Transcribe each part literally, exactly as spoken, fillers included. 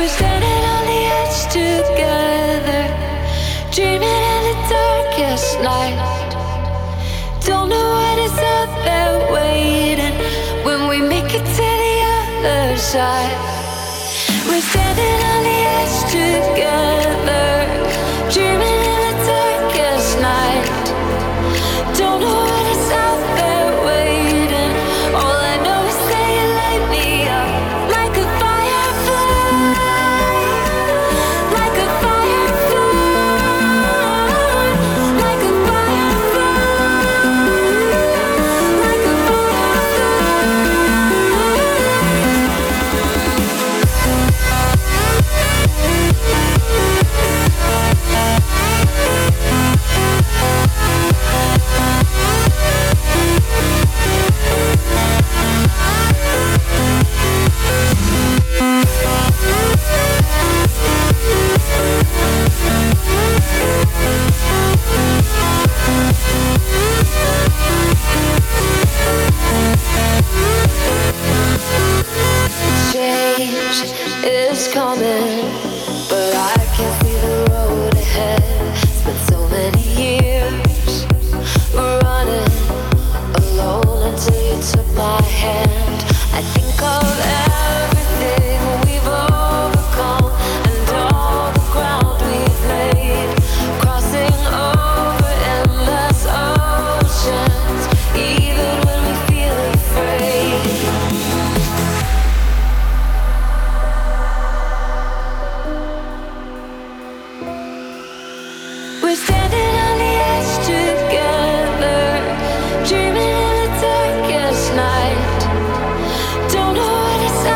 standing on the edge together, dreaming in the darkest night. Don't know what is out there waiting when we make it to the other side. We're standing on the edge together, dreaming in the darkest night. Don't know what is out there waiting. All I know is that you light me up like a firefly, like a firefly, like a firefly, like a change is coming, but I can't see the road ahead. It's been so many years running alone until you took my hand. I think of everything we've overcome and all the ground we've laid, crossing over endless oceans, even when we feel afraid. We're standing on the edge together, dreaming in the darkest night. Don't know what it's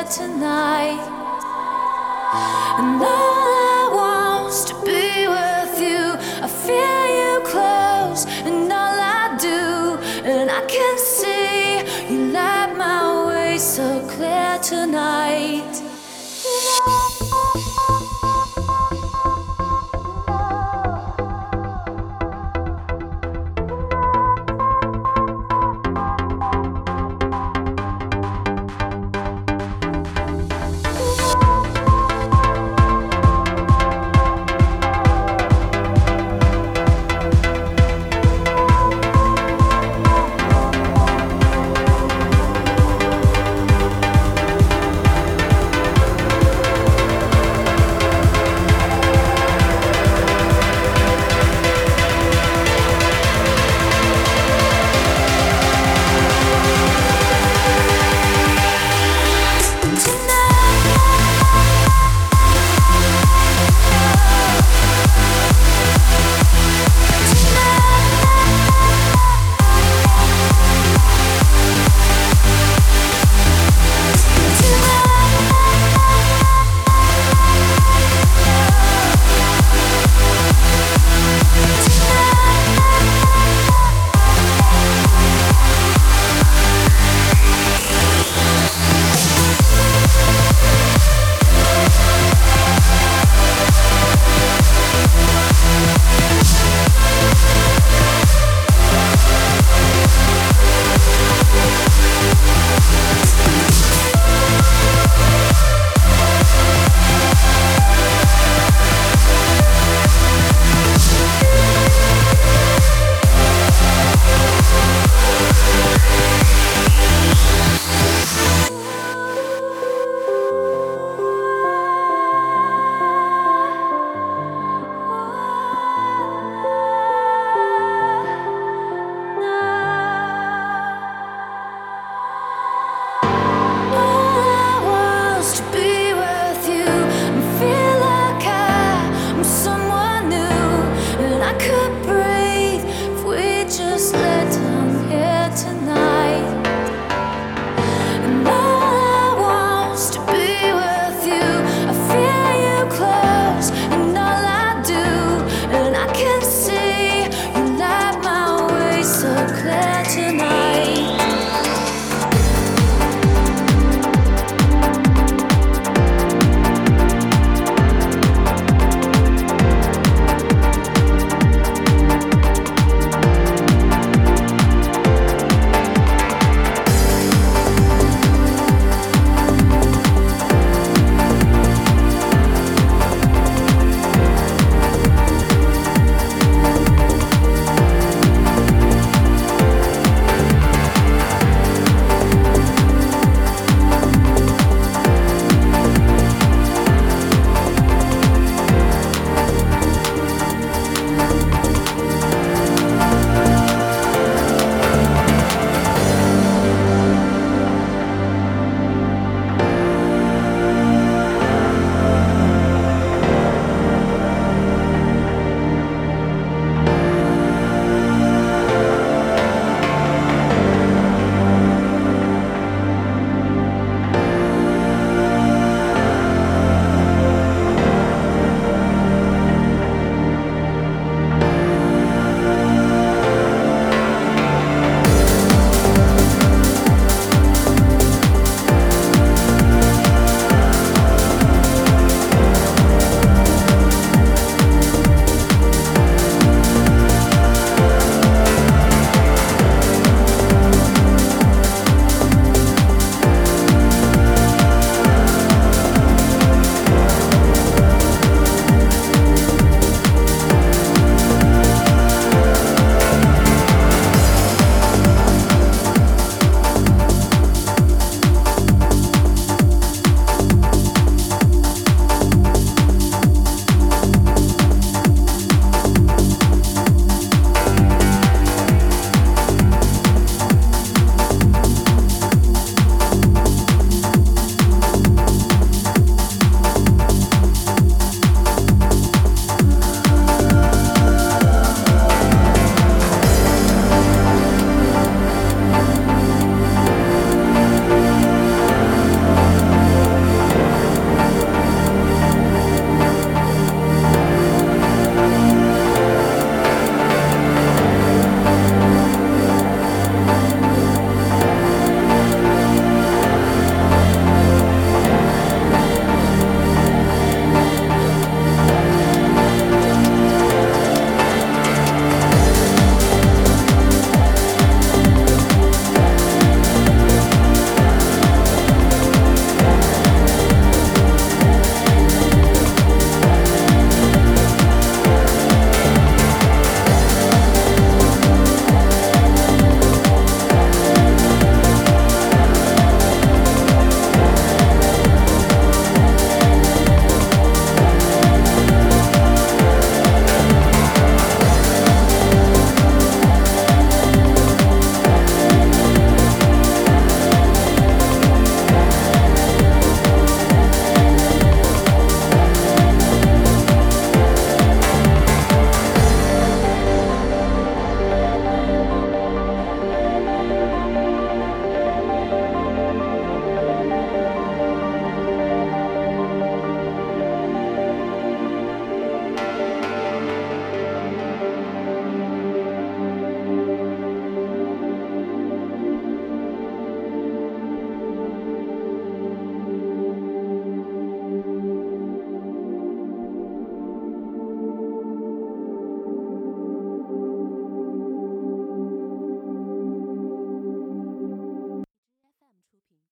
tonight. And all I want's to be with you. I feel you close, and all I do, and I can see you light my way so clear tonight.